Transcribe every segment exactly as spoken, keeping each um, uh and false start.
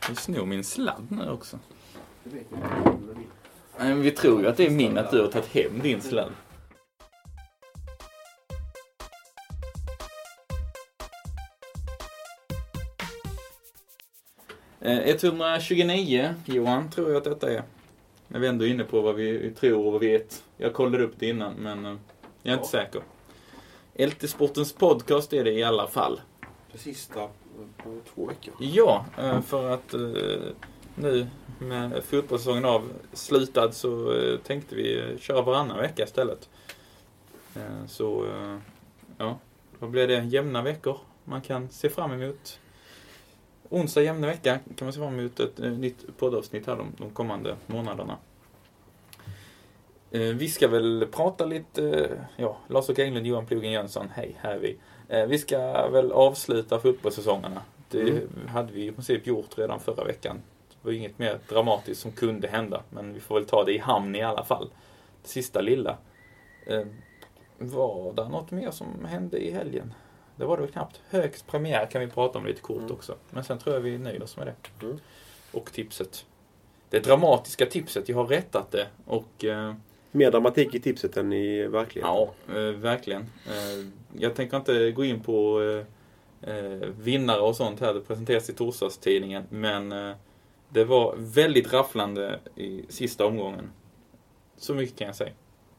Vi snor min sladd nu också. Men vi tror ju att det är min, att du har tagit hem din sladd. etthundratjugonio, Johan, tror jag att detta är. Jag är ändå inne på vad vi tror och vet. Jag kollade upp det innan, men jag är inte säker. L T-sportens podcast är det i alla fall. Det sista på två veckor. Ja, för att nu med fotbollssäsongen avslutad så tänkte vi köra varannan vecka istället. Så ja, då blir det jämna veckor man kan se fram emot. Onsdag jämna vecka kan man se fram emot ett nytt poddavsnitt här de, de kommande månaderna. Vi ska väl prata lite, ja, Lars-Åke Englund, Johan Plogen Jönsson, hej, här är vi. Vi ska väl avsluta fotbollssäsongerna. Det mm. hade vi i princip gjort redan förra veckan. Det var inget mer dramatiskt som kunde hända, men vi får väl ta det i hamn i alla fall. Det sista lilla. Var det något mer som hände i helgen? Det var det väl knappt. Högst premiär kan vi prata om lite kort mm. också. Men sen tror jag vi nöjer oss med det. Mm. Och tipset. Det dramatiska tipset, jag har rättat det. Och, eh, mer dramatik i tipset än i verkligheten. Ja, eh, verkligen. Eh, jag tänker inte gå in på eh, vinnare och sånt här. Det presenteras i torsdagstidningen. Men eh, det var väldigt rafflande i sista omgången. Så mycket kan jag säga.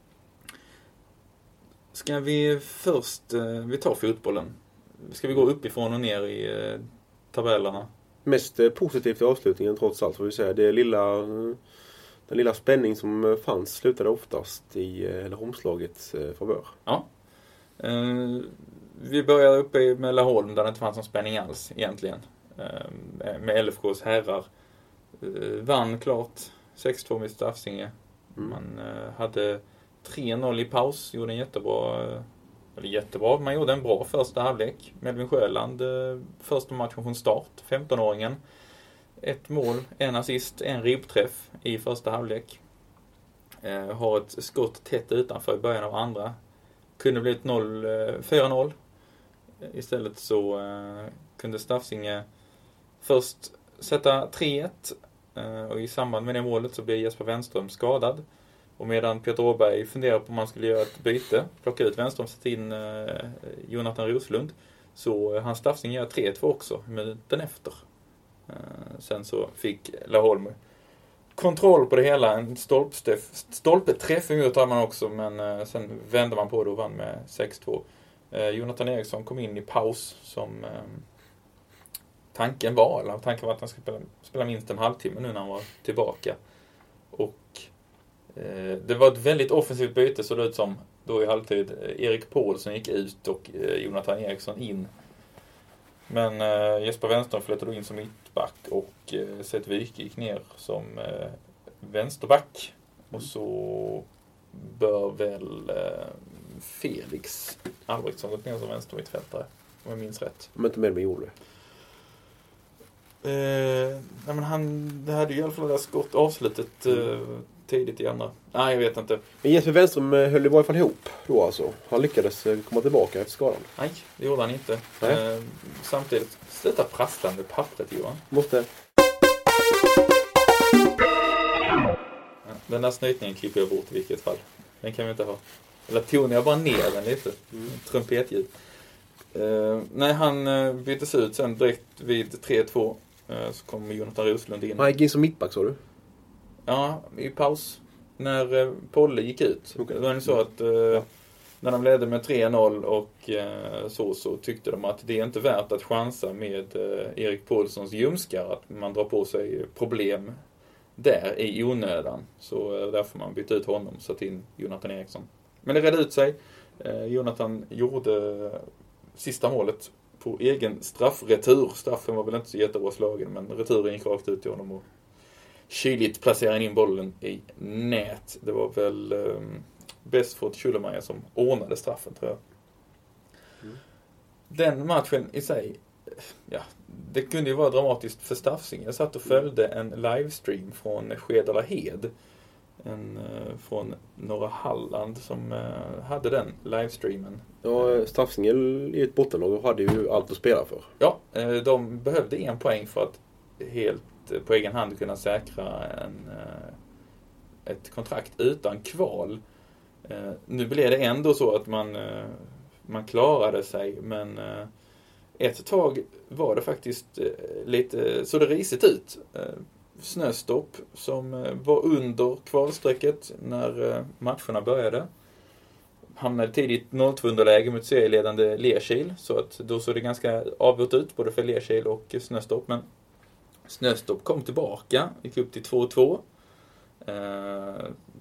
Ska vi först, vi tar fotbollen. Ska vi gå uppifrån och ner i eh, tabellerna? Mest eh, positivt i avslutningen trots allt får vi säga. Det lilla, den lilla spänning som fanns slutade oftast i eh, omslagets eh, favör. Ja. Eh, vi började uppe med Laholm där det inte fanns någon spänning alls egentligen. Eh, med L F K:s herrar. Eh, vann klart sex två med Stafsinge. Mm. Man eh, hade tre noll i paus, gjorde en jättebra, eller jättebra, man gjorde en bra första halvlek. Melvin Sjöland, första matchen från start, femtonåringen. Ett mål, en assist, en ribbträff i första halvlek. Eh, har ett skott tätt utanför i början av andra. Kunde blivit fyra noll. Istället så eh, kunde Stafsinge först sätta tre ett. Eh, och i samband med det målet så blev Jesper Wenström skadad. Och medan Peter Åberg funderar på om man skulle göra ett byte, plocka ut Wenström och sätta in eh, Jonathan Roslund, så han Stafsinge gör tre två också minuten efter. Eh, sen så fick Laholm kontroll på det hela, en stolpträff, stolpeträff emot har man också, men eh, sen vände man på det och vann med sex två. Eh, Jonathan Eriksson kom in i paus som eh, tanken var, eller tanken var att han skulle spela, spela minst en halvtimme nu när han var tillbaka. Och det var ett väldigt offensivt byte, så det ut som då i halvtid Erik Paulsson gick ut och Jonathan Eriksson in. Men eh, Jesper Wenström flyttade in som mittback och eh, Seth Wijk gick ner som eh, vänsterback. Och så bör väl eh, Felix Albrektsson gått ner som vänstermittfältare, om jag minns rätt. Om inte med mig gjorde det. Eh, nej men han det hade ju i alla fall det skott avslutet eh, tidigt i andra. Nej, jag vet inte. Men Jesper Wenström höll i varje fall ihop då alltså. Han lyckades komma tillbaka efter skadan. Nej, det gjorde han inte. Eh, samtidigt, sluta prassla med pappret, Johan. Måste. Den där snytningen klipper jag bort i vilket fall. Den kan vi inte ha. Eller tonar jag bara ner den lite. Mm. Trumpetljud. Eh, nej, han eh, byttes ut sen direkt vid tre två. Eh, så kom Jonathan Roslund in. Han gick in som mittback, sa du? Ja, i paus. När eh, Polle gick ut. Okay. Det var ju så att eh, när de ledde med tre noll och eh, så, så tyckte de att det är inte värt att chansa med eh, Erik Paulssons ljumskar. Att man drar på sig problem där i onödan. Så eh, därför man bytte ut honom och satt in Jonathan Eriksson. Men det redde ut sig. Eh, Jonathan gjorde sista målet på egen straffretur. Straffen var väl inte så jättebra slagen, men returen gick rakt ut till honom och kyligt placerade in bollen i nät. Det var väl eh, Bästford Schulemajer som ordnade straffen, tror jag. Mm. Den matchen i sig, ja, det kunde ju vara dramatiskt för Stafsinge. Jag satt och följde en livestream från Skedala Hed. En eh, från norra Halland som eh, hade den livestreamen. Ja, Stafsinge i ett bottenlag hade ju allt att spela för. Ja, eh, de behövde en poäng för att helt att på egen hand kunna säkra en, ett kontrakt utan kval. Nu blev det ändå så att man, man klarade sig, men ett tag var det faktiskt lite så det risigt ut. Snöstopp som var under kvalstrecket när matcherna började. Hamnade tidigt noll två underläge mot serieledande Lerkil, så att då såg det ganska avgjort ut både för Lerkil och Snöstopp, men Snöstopp kom tillbaka, gick upp till två två. Eh,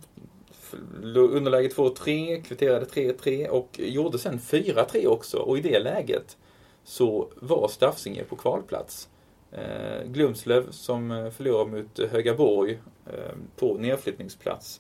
underläge två tre, kvitterade tre tre och gjorde sen fyra tre också, och i det läget så var Stafsinge på kvalplats. Eh, Glumslöv som förlorade mot Högaborg eh, på nedflyttningsplats.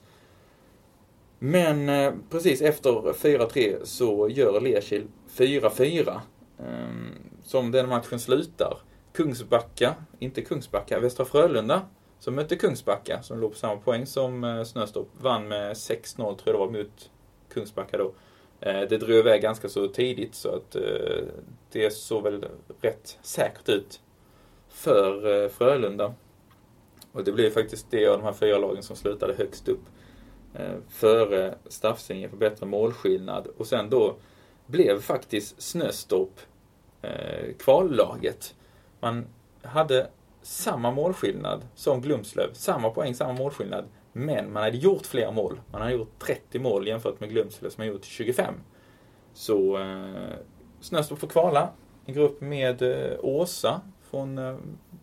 Men eh, precis efter fyra tre så gör Lerkil fyra fyra. Eh, som den matchen slutar. Kungsbacka, inte Kungsbacka, Västra Frölunda som mötte Kungsbacka som låg på samma poäng som eh, Snöstopp, vann med sex noll tror jag det var mot Kungsbacka då. Eh, det drog iväg ganska så tidigt, så att eh, det såg väl rätt säkert ut för eh, Frölunda. Och det blev faktiskt det av de här fyra lagen som slutade högst upp eh, före Stafsinge på bättre målskillnad. Och sen då blev faktiskt Snöstopp eh, kvallaget. Man hade samma målskillnad som Glumslöv, samma poäng, samma målskillnad, men man hade gjort fler mål. Man hade gjort trettio mål jämfört med Glumslöv som har gjort tjugofem. Så eh, Snöstopp får kvala en grupp med eh, Åsa från eh,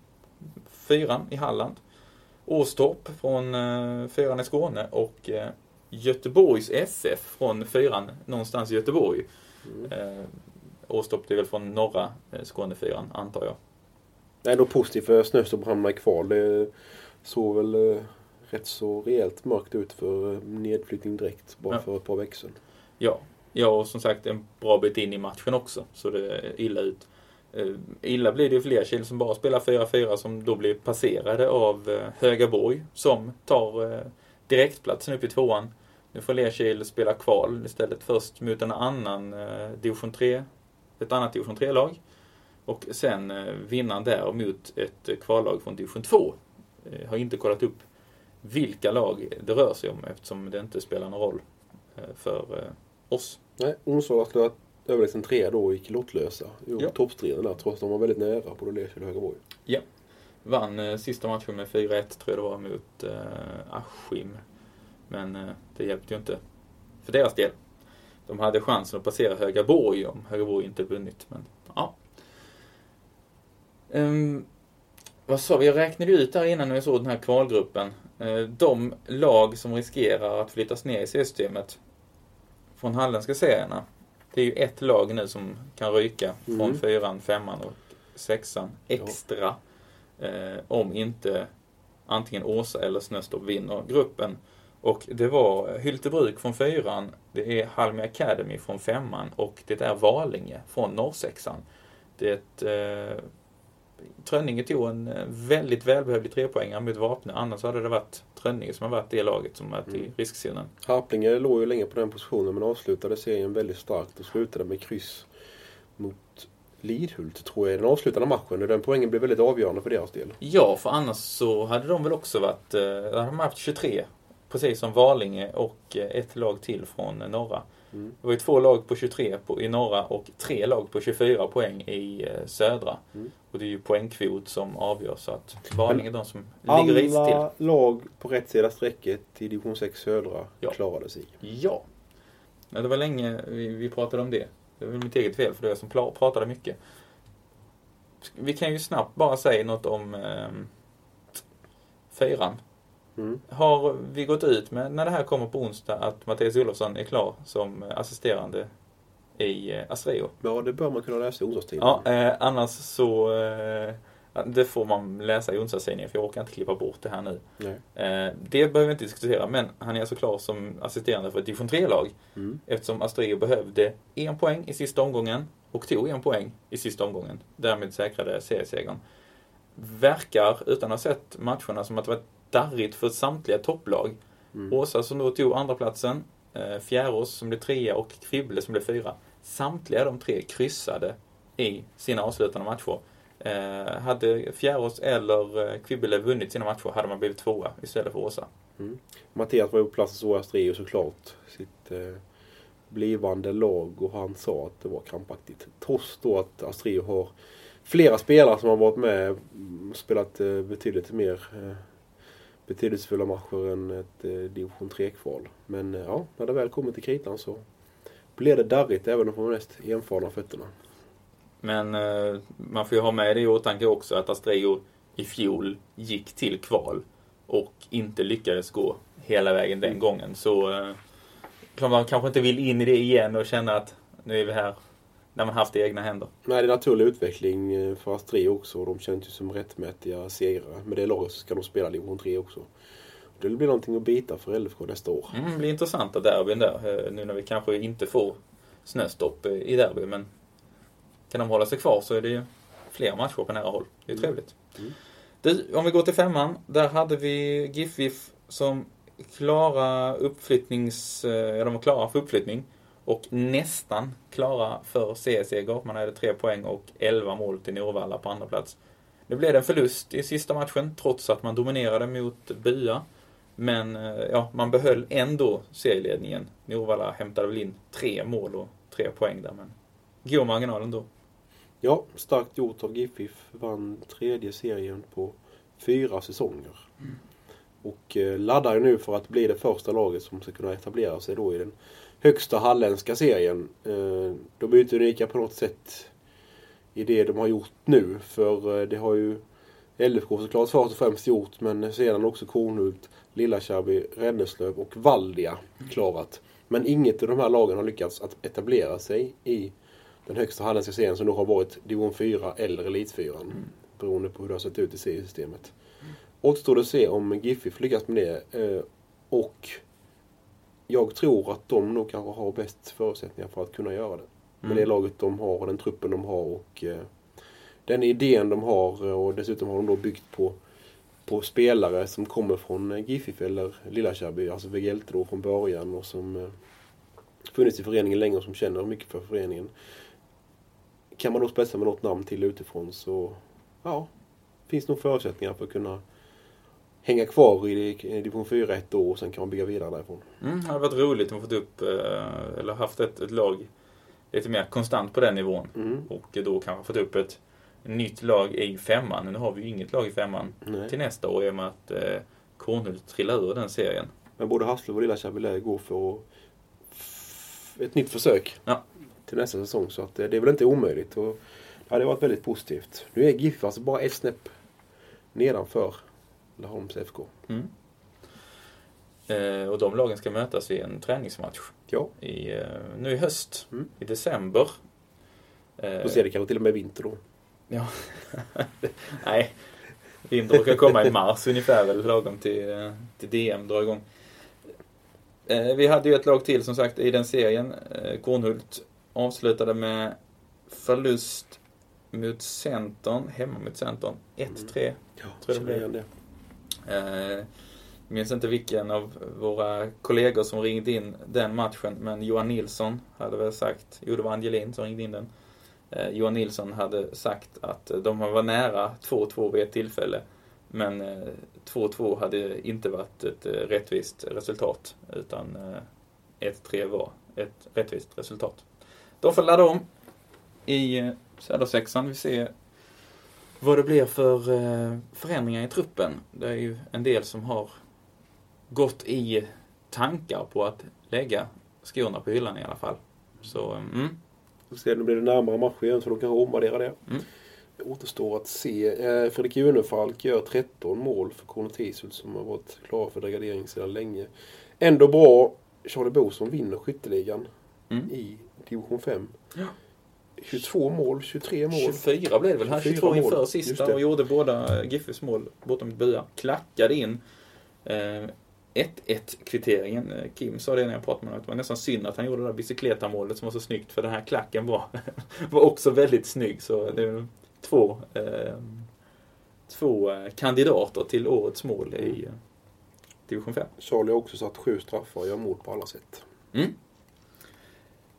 fyran i Halland, Åstorp från eh, fyran i Skåne och eh, Göteborgs F F från fyran någonstans i Göteborg. Mm. Eh, Åstorp det är väl från norra eh, Skåne fyran, antar jag. Det är då positivt för Snöstopp hamnar i kval. Det såg väl eh, rätt så rejält mörkt ut för eh, nedflyttning direkt bara ja. för ett par veckor sedan. Ja. ja, och som sagt en bra bit in i matchen också, så det är illa ut. Uh, illa blir det ju fler Kil som bara spelar fyra fyra som då blir passerade av uh, Högaborg som tar uh, direktplatsen upp i tvåan. Nu får Lerkil spela kval istället, först mot en annan uh, division tre, ett annat division tre-lag och sen uh, vinnaren där mot ett uh, kvallag från division två. Uh, har inte kollat upp vilka lag det rör sig om eftersom det inte spelar någon roll uh, för uh, oss. Nej, Onsala skulle ha överlägsen tre då gick lottlösa. Jo, ja. Toppstriden där, trots att de var väldigt nära på Lerkil och Högaborg. Ja. Vann eh, sista matchen med fyra ett tror jag det var mot eh, Askim. Men eh, det hjälpte ju inte för deras del. De hade chansen att passera Högaborg om Högaborg inte vunnit. Men ja. Um, vad sa vi? Jag räknade ut där innan när jag såg den här kvalgruppen. Uh, de lag som riskerar att flyttas ner i C-systemet från halländska serierna. Det är ju ett lag nu som kan ryka mm. från fyran, femman och sexan extra. Ja. Eh, om inte antingen Åsa eller Snöstopp vinner gruppen. Och det var Hyltebruk från fyran, det är Halmi Academy från femman och det är Valinge från norrsexan. Det är eh, Trönninge tog en väldigt välbehövlig trepoängare mot Vapne. Annars hade det varit Trönninge som har varit det laget som varit mm. i riskzonen. Harplinge låg ju länge på den positionen men avslutade serien väldigt starkt och slutade med kryss mot Lidhult tror jag i den avslutande matchen. Och den poängen blev väldigt avgörande för deras del. Ja, för annars så hade de väl också varit, eh, hade de haft tjugotre precis som Valinge och ett lag till från norra. Mm. Det var ju två lag på tjugotre på, i norra och tre lag på tjugofyra poäng i eh, södra. Mm. Och det är ju poängkvot som avgör, så att Valinge är de som ligger risigt till. Alla lag på rätt sida strecket i division sex södra ja. klarade sig. Ja. ja. Det var länge vi, vi pratade om det. Det var mitt eget fel för det är jag som pratade mycket. Vi kan ju snabbt bara säga något om eh, fyran. Mm. Har vi gått ut med när det här kommer på onsdag att Mattias Olofsson är klar som assisterande i eh, Astreo? Ja, det bör man kunna läsa i onsdagstidningen. Ja, eh, annars så eh, det får man läsa i onsdagstidningen för jag orkar inte klippa bort det här nu. Eh, det behöver vi inte diskutera, men han är alltså klar som assisterande för ett division tre-lag mm. eftersom Astreo behövde en poäng i sista omgången och tog en poäng i sista omgången. Därmed säkrade seriesegern. Verkar, utan att ha sett matcherna, som att det var darrigt för samtliga topplag. Mm. Åsa som då tog andra platsen, eh, Fjärås som blev trea och Kribble som blev fyra. Samtliga de tre kryssade i sina avslutande matcher. Eh, hade Fjärås eller Kvibille vunnit sina matcher hade man blivit tvåa istället för Åsa. Mm. Mattias var på plats och såg Astrio såklart sitt eh, blivande lag och han sa att det var krampaktigt. Trots då att Astrio har flera spelare som har varit med och spelat eh, betydligt mer eh, betydelsefulla matcher än ett eh, division tre-kval. Men eh, ja, när det väl kommer till kritan så blir det darrigt även om de får mest enfarna fötterna. Men eh, man får ju ha med det i åtanke också att Astrio i fjol gick till kval och inte lyckades gå hela vägen den gången. Så eh, man kanske inte vill in i det igen och känna att nu är vi här när man haft det i egna händer. Nej, det är naturlig utveckling för Astrio också. De känns ju som rättmätiga segrare. Med det laget ska de spela division tre också. Det blir någonting att bita för L F K nästa år. Mm, det blir intressant att derbyn där. Nu när vi kanske inte får snöstopp i derby. Men kan de hålla sig kvar så är det ju fler matcher på nära håll. Det är trevligt. Mm. Du, om vi går till femman. Där hade vi GIF som klara uppflyttnings... Ja, de var klara för uppflyttning. Och nästan klara för C-seger. Man hade tre poäng och elva mål till Norvalla på andra plats. Nu blev det en förlust i sista matchen trots att man dominerade mot Bya. Men ja, man behöll ändå serieledningen. Norvalla hämtade väl in tre mål och tre poäng där. Men god marginal ändå. Ja, starkt gjort av GIF. Vann tredje serien på fyra säsonger. Mm. Och eh, laddar ju nu för att bli det första laget som ska kunna etablera sig då i den högsta halländska serien. Eh, de är ju inte unika på något sätt i det de har gjort nu. För eh, det har ju L F K såklart först och främst gjort. Men sedan också Kornhult, Lillakärby, Ränneslöv och Valdia klarat. Men inget av de här lagen har lyckats att etablera sig i den högsta halländska serien som då har varit division fyra eller elitfyran. Mm. Beroende på hur det har sett ut i seriesystemet. Mm. Återstår det att se om GIF lyckas med det. Eh, och jag tror att de nog kanske har bäst förutsättningar för att kunna göra det. Mm. Med det laget de har och den truppen de har och eh, den idén de har. Och dessutom har de då byggt på, på spelare som kommer från GIF eller Lillakärby. Alltså Vegelte då från början och som eh, funnits i föreningen länge och som känner mycket för föreningen. Kan man då spetsa med något namn till utifrån så ja, finns nog förutsättningar för att kunna hänga kvar i division fyra ett år och sen kan man bygga vidare därifrån. Mm, det hade varit roligt att få upp eller haft ett, ett lag lite mer konstant på den nivån. Mm. Och då kanske fått upp ett nytt lag i femman. Nu har vi ju inget lag i femman. Nej. Till nästa år i och med att eh, Kornhult trillar ur den serien. Men både Hasslöv och Lillakärby lär gå för ett nytt försök. Ja. Till nästa säsong. Så att det är väl inte omöjligt. Och det hade varit väldigt positivt. Nu är GIF alltså bara ett snäpp nedanför Laholms F K. Mm. Eh, och de lagen ska mötas i en träningsmatch. Ja. I, eh, nu i höst. Mm. I december. Eh, då ser det kanske till och med vinter då. Ja. Nej. Vinter kan komma i mars ungefär. Eller lagom till, till D M drar igång. Eh, vi hade ju ett lag till som sagt i den serien. Eh, Kornhult avslutade med förlust mot Centern, hemma mot Centern. ett tre. Mm. Ja, tror jag det blev. Det. Eh, minns inte vilken av våra kollegor som ringde in den matchen, men Johan Nilsson hade väl sagt, jo det var Angelin som ringde in den. Eh, Johan Nilsson hade sagt att de var nära två två vid ett tillfälle, men eh, två två hade inte varit ett eh, rättvist resultat, utan eh, ett tre var ett rättvist resultat. De får ladda om i eh, Södersexan. Vi ser vad det blir för eh, förändringar i truppen. Det är ju en del som har gått i tankar på att lägga skorna på hyllan i alla fall. Så, mm. Nu blir det närmare match igen så de kan omvärdera det. Mm. Det återstår att se. Eh, Fredrik Junefalk gör tretton mål för Kornet Ishult som har varit klara för degradering sedan länge. Ändå bra. Charlie Bo som vinner skytteligan mm. i division fem. Ja. tjugotvå mål, tjugotre mål. tjugofyra blev det väl här. tjugotvå inför sista och gjorde båda GIFs mål bortom mitt Bya. Klackade in eh, ett ett kvitteringen. Kim sa det när jag pratade med honom. Det var nästan synd att han gjorde det där bicykletamålet som var så snyggt. För den här klacken var, var också väldigt snygg. Så det är två, eh, två kandidater till årets mål i eh, division fem. Charlie har också satt sju straffar och gör mål på alla sätt. Mm.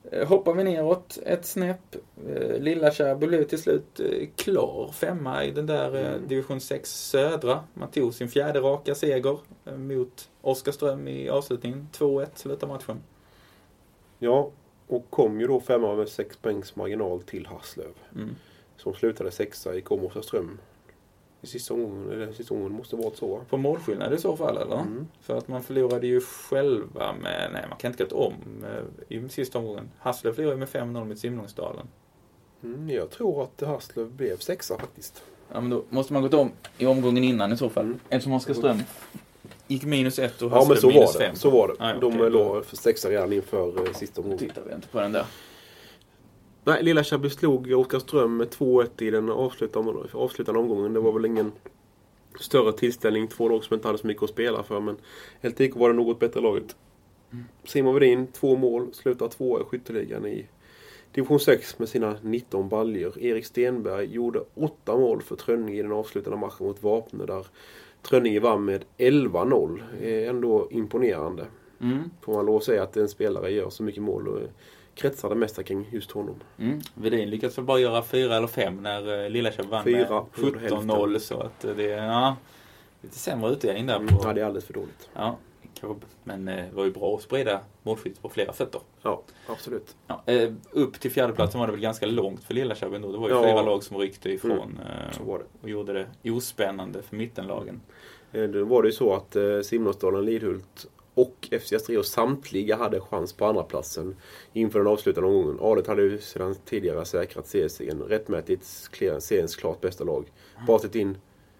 Hoppar vi neråt ett snäpp. Lilla Kärrby blev till slut klar femma i den där mm. division sex södra. Man tog sin fjärde raka seger mot Oskarström i avslutningen. två ett slutar matchen. Ja, och kom ju då femma med sex poängs marginal till Hasslöv. Mm. Som slutade sexa i kom Oskarström. I sista gången, eller sista gången måste vara så. På målskillnad i så fall, eller? Mm. För att man förlorade ju själva med, nej man kan inte gå om i sista omgången. Hasslöv förlorade med fem noll mot Simlångsdalen. Mm, jag tror att Hasslöv blev sexa faktiskt. Ja, men då måste man gått om i omgången innan i så fall. Mm. Eftersom Oskarström gick minus ett och Hasslöv ja, men så minus var det. fem. Så var det. Ah, De okay. låg för sexa redan inför uh, sista omgången. Tittar vi inte på den där. Nej, Lilla Kärrby slog Oskarström med två ett i den avslutande, avslutande omgången. Det var väl ingen större tillställning. Två lag som inte hade så mycket att spela för. Men helt enkelt var det något bättre laget. Mm. Simon Wedin, två mål. Slutar två i skytteligan i division sex med sina nitton baljor. Erik Stenberg gjorde åtta mål för Trönninge i den avslutande matchen mot Vapne. Där Trönninge vann med elva noll. Det är ändå imponerande. Mm. Får man lov att säga att en spelare gör så mycket mål och kretsar det mesta kring just honom. Mm. Wedin lyckades väl bara göra fyra eller fem när Lilla Kärrby vann med sjutton noll. Så att det är ja, lite sämre utdelning där. På. Mm, ja, det är alldeles för dåligt. Ja, men det var ju bra att sprida målskytt på flera fötter. Ja, absolut. Ja, upp till fjärdeplatsen var det väl ganska långt för Lilla Kärrby ändå. Det var ju ja. flera lag som ryckte ifrån mm, så var det. Och gjorde det ospännande för mittenlagen. Det var det ju så att Simlångsdalen, Lidhult och F C Astrio samtliga hade chans på andra platsen inför den avslutande omgången. Alet hade ju sedan tidigare säkrat C S-segern. Rättmätigt seriens klart bästa lag. Bara sett in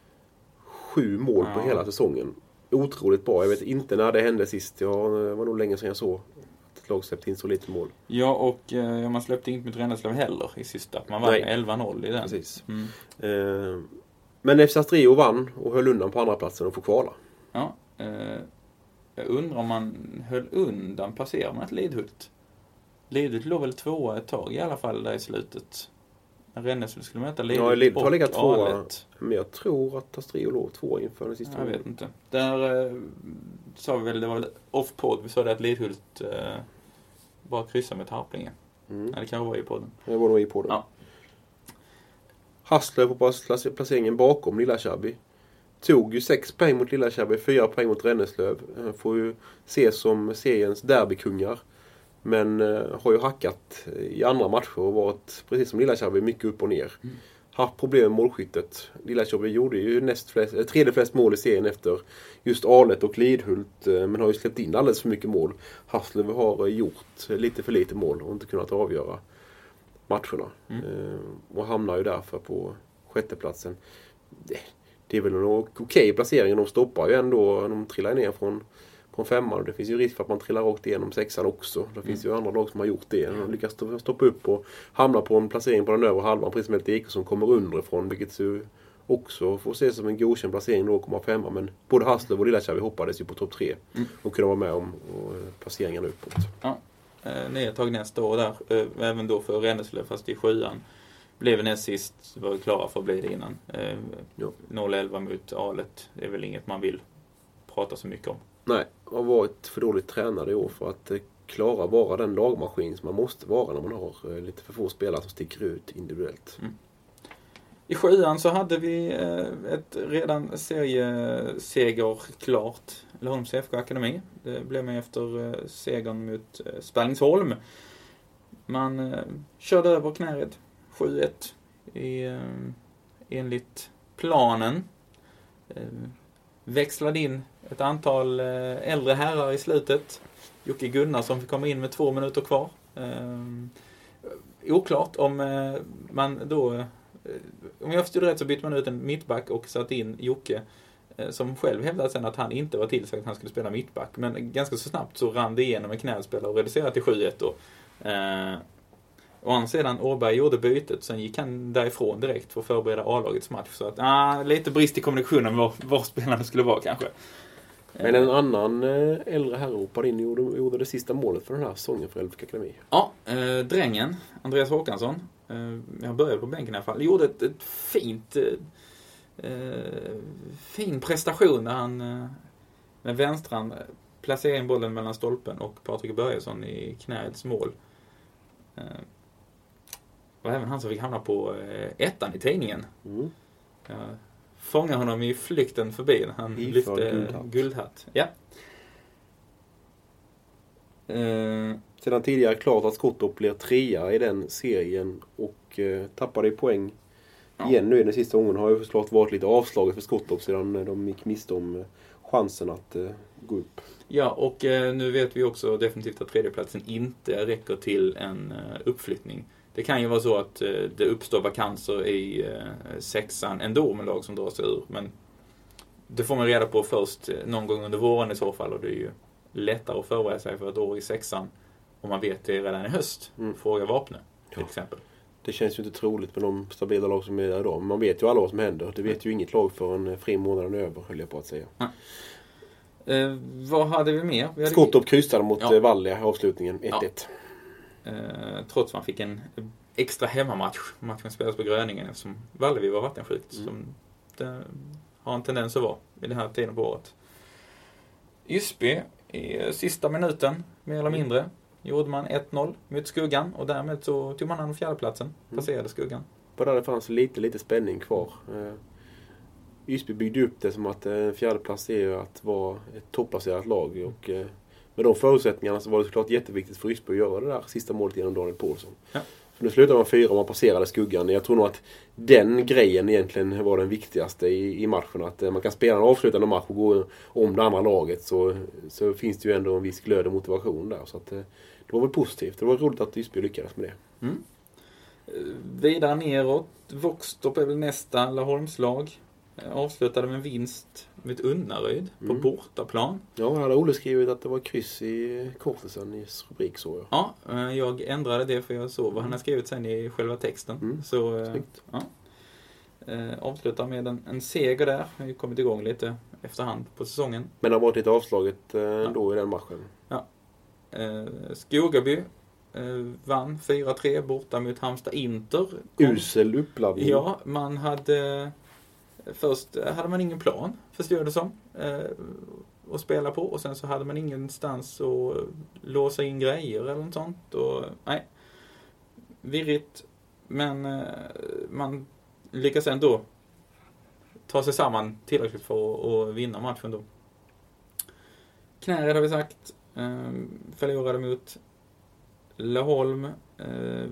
sju mål på ja. hela säsongen. Otroligt bra. Jag vet inte när det hände sist. Jag var nog länge sedan jag såg att ett lag släppte in så lite mål. Ja, och eh, man släppte inte mot Ränneslöv heller i sista. Man vann elva noll i den. Precis. Mm. Eh, men F C Astrio vann och höll undan på andra platsen och får kvala. Ja, eh, jag undrar om man höll undan, passerar man ett Lidhult. Lidhult låg väl tvåa ett tag i alla fall där i slutet. När Ränneslöv skulle möta Lidhult ja, Lidhult har legat tvåa. Alet. Men jag tror att Astrio låg tvåa inför den sista. Jag vet inte. Där eh, sa vi väl, det var väl off-pod, vi sa det att Lidhult eh, bara kryssade med Harplinge. Mm. Nej, det kanske var i podden. Det var nog i podden. Ja. Hasslöv på placeringen bakom Lilla Kärrby. Tog ju sex poäng mot Lilla Kärrby, fyra poäng mot Ränneslöv. Får ju ses som seriens derbykungar. Men eh, har ju hackat i andra matcher och varit, precis som Lilla Kärrby, mycket upp och ner. Mm. Haft problem med målskyttet. Lilla Kärrby gjorde ju näst flest, eh, tredje flest mål i serien efter just Alet och Lidhult. Eh, men har ju släppt in alldeles för mycket mål. Hasslöv har eh, gjort lite för lite mål och inte kunnat avgöra matcherna. Mm. Eh, och hamnar ju därför på sjätteplatsen. Det, det är väl en okej placering. De stoppar ju ändå, de trillar ner från från femman, och det finns ju risk för att man trillar rakt igenom sexan också. Det finns mm. ju andra lag som har gjort det. De lyckas stoppa upp och hamna på en placering på den övre halvan, precis som ett Eko som kommer underifrån, vilket ju också får ses som en godkänd placering noll komma fem. Men både Hasslöv och Lilla Kärrby hoppades ju på topp tre mm. och kunde vara med om och, placeringarna uppåt. Ja, nedtag nästa år där, även då för Ränneslöv, fast i sjuan. Blev näst sist, var klara för att bli det innan. Ja. noll elva mot Alet, det är väl inget man vill prata så mycket om. Nej, har varit för dåligt tränad i år för att klara vara den lagmaskin som man måste vara när man har lite för få spelare som sticker ut individuellt. Mm. I sjuan så hade vi ett redan serieseger klart. Laholms F K Akademi. Det blev med efter segern mot Spellingsholm. Man körde över Knäred sju ett i, enligt planen. Växlade in ett antal äldre herrar i slutet. Jocke Gunnarsson fick komma in med två minuter kvar. Um, oklart om uh, man då... Uh, om jag förstod rätt så bytte man ut en mittback och satt in Jocke. Uh, som själv hävdade sen att han inte var tillsagt att han skulle spela mittback. Men ganska så snabbt så rann det igenom en knäspelare och reducerade till sju ett då. Uh, och han sedan Åberg gjorde bytet, sen gick han därifrån direkt för att förbereda A-lagets match. Så att, ah, lite brist i kommunikationen var, var spelarna skulle vara kanske. Men en annan äldre herre hoppade in och gjorde, gjorde det sista målet för den här säsongen för L F K Akademi. Ja, eh, drängen, Andreas Håkansson. Eh, jag började på bänken i alla fall. Gjorde ett, ett fint eh, fin prestation när han eh, med vänstran placerade in bollen mellan stolpen och Patrik Börjesson i Knäeds mål. Eh, och även han som fick hamna på eh, ettan i tidningen. Mm. Jag fångade honom i flykten förbi. Han Iförd lyfte guldhatt. guldhatt. Ja. Eh, Sedan tidigare klart att Skottorp blir trea i den serien och eh, tappade i poäng Ja. igen nu i den sista gången. Har ju såklart varit lite avslaget för Skottorp sedan de gick miste om eh, chansen att eh, gå upp. ja, och eh, nu vet vi också definitivt att tredjeplatsen inte räcker till en eh, uppflyttning. Det kan ju vara så att eh, det uppstår vakanser i eh, sexan ändå med lag som drar sig ur. Men det får man reda på först eh, någon gång under våren i så fall. Och det är ju lättare att förbereda sig för ett år i sexan om man vet det redan i höst. Mm. Fråga Vapne till Ja. exempel. Det känns ju inte troligt med de stabila lag som är där idag. Men man vet ju alla vad som händer. Det vet ju inget lag för en fri månaden över, höll jag på att säga. Eh, vad hade vi mer? Vi hade... Skottorp kryssade mot Ja. ja. Vallia i avslutningen ett ett. Eh, trots att man fick en extra hemmamatch. Matchen spelas på Gröningen eftersom Vallevi var vattensjukt. Mm. Som det har en tendens att vara i den här tiden på året. Ysby i sista minuten, mer eller mindre, gjorde man ett noll mot Skuggan. Och därmed så tog man an fjärdeplatsen. Passerade Skuggan. På där det fanns lite, lite spänning kvar. Eh, Ysby byggde upp det som att en fjärdeplats är ju att vara ett topplacerat lag. Och eh, med de förutsättningarna så var det såklart jätteviktigt för Ysby att göra det där sista målet genom Daniel Paulsson. Ja. För nu slutade man fyra och man passerade Skuggan. Jag tror nog att den grejen egentligen var den viktigaste i, i matchen. Att eh, man kan spela en avslutande match och gå om det andra laget så, så finns det ju ändå en viss glöd och motivation där. Så att, eh, det var väl positivt. Det var roligt att Ysby lyckades med det. Mm. Eh, vidare neråt. Våxtorp är väl nästa Laholmslag. Eh, avslutade med en vinst med Unnaryd på Mm. bortaplan. Ja, han hade Olle skrivit att det var kryss i kortesen i rubrik så. Ja. Ja, eh, jag ändrade det för jag såg vad han har skrivit sen i själva texten. Mm. Så, eh, Snyggt. ja. Eh, avslutar med en, en seger där. Vi har ju kommit igång lite efterhand på säsongen. Men det har varit lite avslaget eh, ändå i den matchen. Eh, Skogaby eh, vann fyra tre borta mot Halmstad Inter. Kom- Usel uppladdning. Ja, man hade... Först hade man ingen plan, förstår jag det som, eh, att spela på. Och sen så hade man ingenstans att låsa in grejer eller något sånt. Och, nej, virrigt. Men eh, man lyckas ändå ta sig samman tillräckligt för att, att vinna matchen då. Knäred har vi sagt. Eh, förlorade mot Laholm. Eh,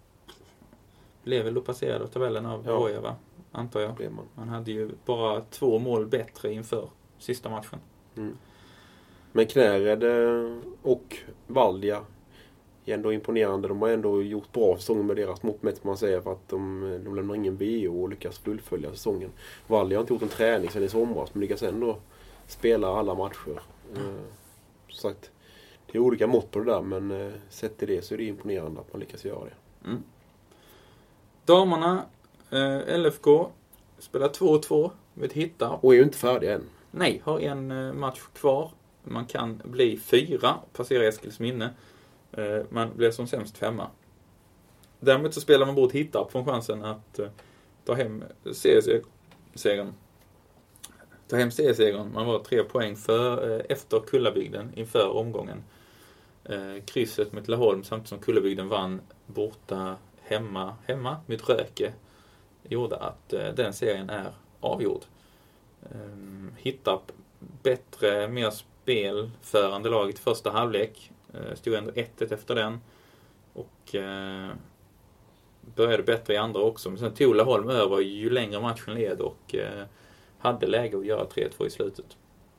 blev väl då passerad av tabellen av Ja. Roja, va? Antar jag. Blev man. Man hade ju bara två mål bättre inför sista matchen. Mm. Men Knäred eh, och Valdia är ändå imponerande. De har ändå gjort bra säsonger med deras mått mätt, man säger, för att de, de lämnar ingen B O och lyckas fullfölja säsongen. Valdia har inte gjort en träning sedan i somras men lyckas ändå spela alla matcher. Eh, så sagt, det är olika mått på det där, men eh, sett till det så är det imponerande att man lyckas göra det. Mm. Damerna, eh, L F K, spelar två två med Hittarp. Och är ju inte färdig än. Nej, har en eh, match kvar. Man kan bli fyra, passera Eskilsminne. Eh, man blir som sämst femma. Däremot så spelar man bort Hittarp från chansen att eh, ta hem seriesegern. Ta hem seriesegern. Man var tre poäng för, eh, efter Kullabygden inför omgången. Eh, krysset mot Laholm samtidigt som Kullabygden vann borta hemma, hemma mot Röke gjorde att eh, den serien är avgjord. Eh, Hittarp bättre, mer spelförande laget i första halvlek. Eh, stod ändå ett ett efter den. Och eh, började bättre i andra också. Men sen tog Laholm över ju längre matchen led och eh, hade läge att göra tre två i slutet.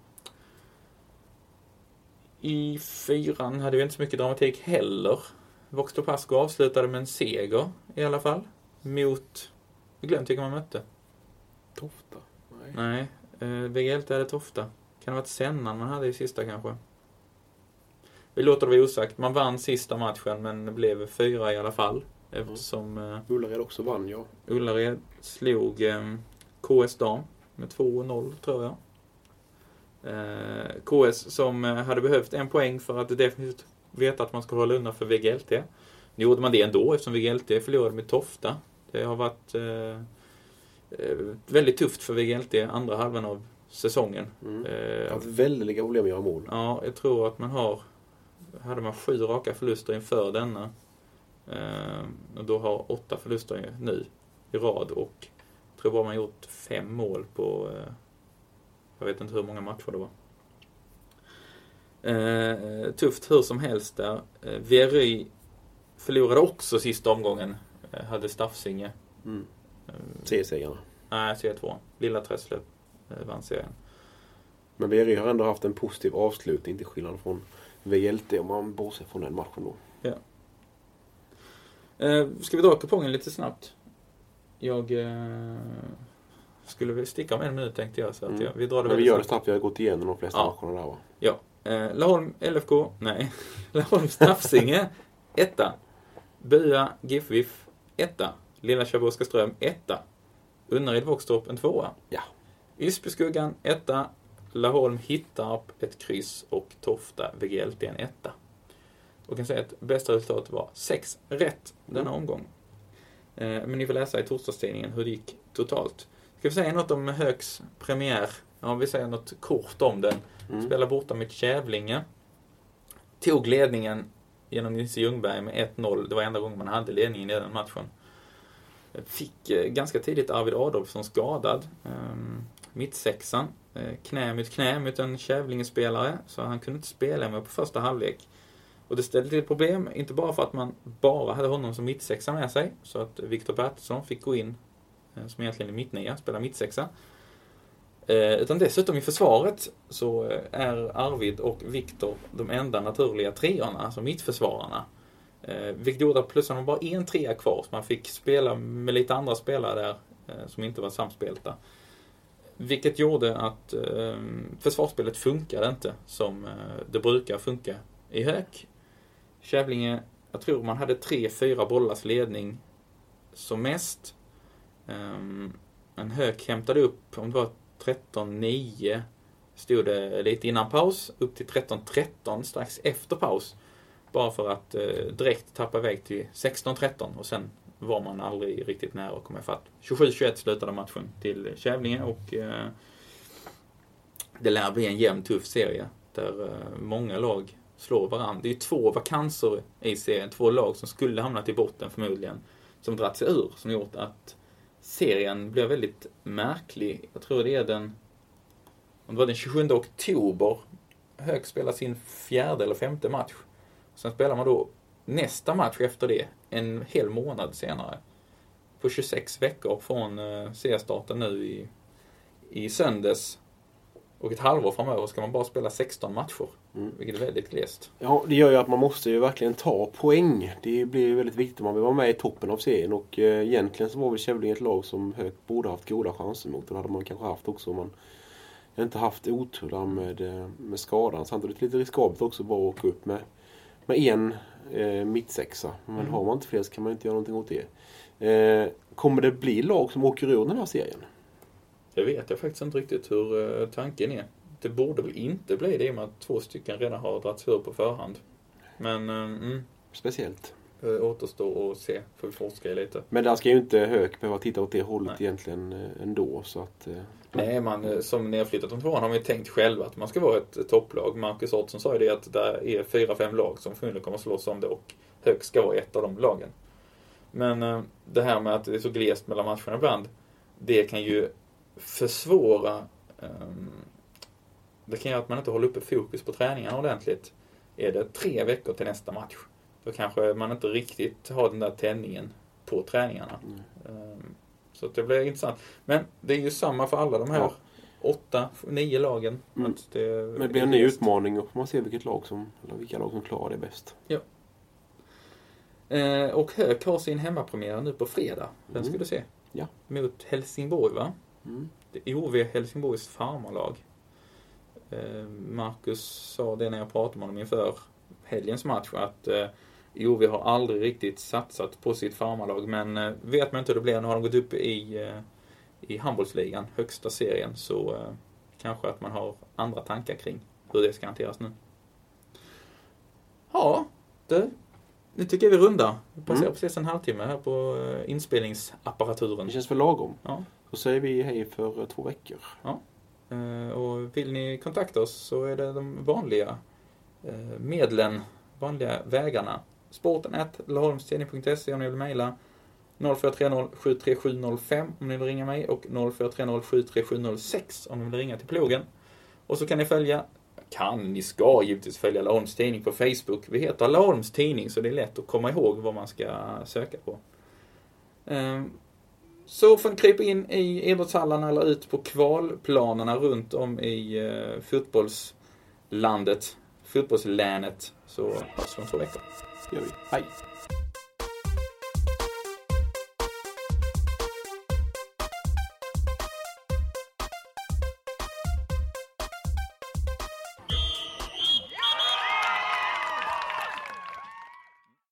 I fyran hade vi inte så mycket dramatik heller. Våxtorp Asko avslutade med en seger i alla fall. Mot, jag glömde vilka man mötte. Tofta? Nej. Nej, eh, V G L T hade Tofta. Kan det ha varit Sennan man hade i sista kanske? Vi låter det vara osagt. Man vann sista matchen men blev fyra i alla fall. Eftersom eh, Ullared också vann, ja. Ullared slog eh, K S Dam med två noll tror jag. Eh, K S som eh, hade behövt en poäng för att definitivt veta att man skulle hålla undan för V G L T. Nu gjorde man det ändå eftersom V G L T förlorade med Tofta. Det har varit eh, väldigt tufft för V G L T andra halvan av säsongen. Mm. Eh, Jag har haft väldigt problem att göra mål. ja, jag tror att man har hade man sju raka förluster inför denna. Eh, och då har åtta förluster nu i rad och jag tror bara man gjort fem mål på eh, jag vet inte hur många matcher det var. Eh, tufft hur som helst där. Eh, Verry förlorade också sista omgången. Eh, hade Staffsinge. Mm. C-serierna. Nej, C två. Lilla Träslöv eh, vann serien. Men Verry har ändå haft en positiv avslutning till skillnad från V L T om man bortser från den matchen då. Ja. Eh, ska vi dra kupongen lite snabbt? Jag eh, skulle väl sticka om en minut tänkte jag. Så att mm. jag, vi drar det Men vi gör det snabbt. Vi har gått igenom de flesta ja. matcherna där va? Ja. Eh, Laholm L F K. Nej. Laholm Staffsinge. Etta. Bua Gifvif. Etta. Lilla Tjärborska Ström. Etta. Unnared Våxtorp en tvåa. Ja. Ysbyskuggan etta. Laholm Hittarp ett kryss och Tofta V G L T en etta. Och kan säga att bästa resultatet var sex rätt denna mm. omgång. Eh, men ni får läsa i torsdagstidningen hur det gick totalt. Ska vi säga något om Högs premiär? Ja, vi säger något kort om den. Mm. Spelar borta mot Kävlinge. Tog ledningen genom Nisse Ljungberg med ett noll. Det var enda gången man hade ledningen i den matchen. Fick eh, ganska tidigt Arvid Adolfsson skadad. Eh, mittsexan. Eh, knä mot knä mot en Kävlinge-spelare. Så han kunde inte spela med på första halvlek. Och det ställde till problem, inte bara för att man bara hade honom som mittsexa med sig. Så att Viktor Bertilsson fick gå in, eh, som egentligen är mittnia, spela mittsexa. Eh, utan dessutom i försvaret så är Arvid och Viktor de enda naturliga treorna, alltså mittförsvararna. Eh, vilket gjorde att plus man bara en trea kvar, så man fick spela med lite andra spelare där eh, som inte var samspelta. Vilket gjorde att eh, försvarsspelet funkade inte som eh, det brukar funka i Hög. Kävlinge, jag tror man hade tre, fyra bollars ledning som mest. Um, en Hög hämtade upp, om det var tretton nio, stod det lite innan paus, upp till tretton tretton strax efter paus. Bara för att uh, direkt tappa iväg till sexton tretton och sen var man aldrig riktigt nära att komma ifatt. tjugosju tjugoett slutade matchen till Kävlinge och uh, det lär bli en jämn tuff serie där uh, många lag slår varandra. Det är ju två vakanser i serien, två lag som skulle hamnat i botten förmodligen, som dratt sig ur, som gjort att serien blir väldigt märklig. Jag tror det är den, om det var den tjugosjunde oktober, Hög spelar sin fjärde eller femte match. Sen spelar man då nästa match efter det, en hel månad senare. På tjugosex veckor från uh, seriestarten nu i, i söndags. Och ett halvår framöver ska man bara spela sexton matcher. Mm. Vilket är väldigt glest. Ja, det gör ju att man måste ju verkligen ta poäng. Det blir väldigt viktigt. Man vill vara med i toppen av serien. Och eh, egentligen så var väl Kävlinge ett lag som Hög borde haft goda chanser mot. Det hade man kanske haft också om man inte haft otur med, med skadan. Samtidigt lite riskabelt också bara att åka upp med, med en eh, mittsexa. Men mm. har man inte fler så kan man inte göra någonting åt det. Eh, kommer det bli lag som åker ur den här serien? Det vet jag faktiskt inte riktigt hur uh, tanken är. Det borde väl inte bli det i och med att två stycken redan har dragits ur på förhand. Men uh, mm, speciellt. Uh, återstår och se, får vi forska lite. Men där ska ju inte Hög behöva titta åt det hållet Nej. egentligen uh, ändå. Så att, uh, Nej, man, uh, som nedflyttat om tvåan har man ju tänkt själva att man ska vara ett uh, topplag. Marcus Ottosson sa ju det att det är fyra, fem lag som förmodligen kommer att slåss om det och Hög ska vara ett av de lagen. Men uh, det här med att det är så glest mellan matcherna ibland, det kan ju försvåra, um, det kan göra att man inte håller uppe fokus på träningarna ordentligt. Är det tre veckor till nästa match, då kanske man inte riktigt har den där tändningen på träningarna. Mm. Um, så det blir intressant. Men det är ju samma för alla de här ja. åtta, nio lagen. Mm. Att det, Men det blir en ny utmaning och man ser vilket lag som, eller vilka lag som klarar det bäst. Ja. Uh, och Hög har sin hemmapremiär nu på fredag. Den mm. ska du se. Ja. Mot Helsingborg, va? Mm. Det är O V Helsingborgs farmarlag. Eh, Marcus sa det när jag pratade med honom inför helgens match att eh, O V har aldrig riktigt satsat på sitt farmarlag, men eh, vet man inte hur det blir. Nu har de gått upp i, eh, i handbollsligan, högsta serien, så eh, kanske att man har andra tankar kring hur det ska hanteras nu. Ja, det, nu tycker jag vi rundar. Vi passerar mm. precis en halvtimme här på eh, inspelningsapparaturen. Det känns för lagom. Ja. Så säger vi hej för två veckor. Ja. Och vill ni kontakta oss så är det de vanliga medlen, vanliga vägarna. sporten at laholmstidning punkt se om ni vill mejla. noll fyra tre noll sju tre sju noll fem om ni vill ringa mig och noll fyra tre noll sju tre sju noll sex om ni vill ringa till plogen. Och så kan ni följa, kan ni ska givetvis följa Laholms Tidning på Facebook. Vi heter Laholms Tidning så det är lätt att komma ihåg vad man ska söka på. Så får ni krypa in i idrottshallarna eller ut på kvalplanerna runt om i fotbollslandet, fotbollslänet, så hörs vi om två veckor. Gör vi. Hej!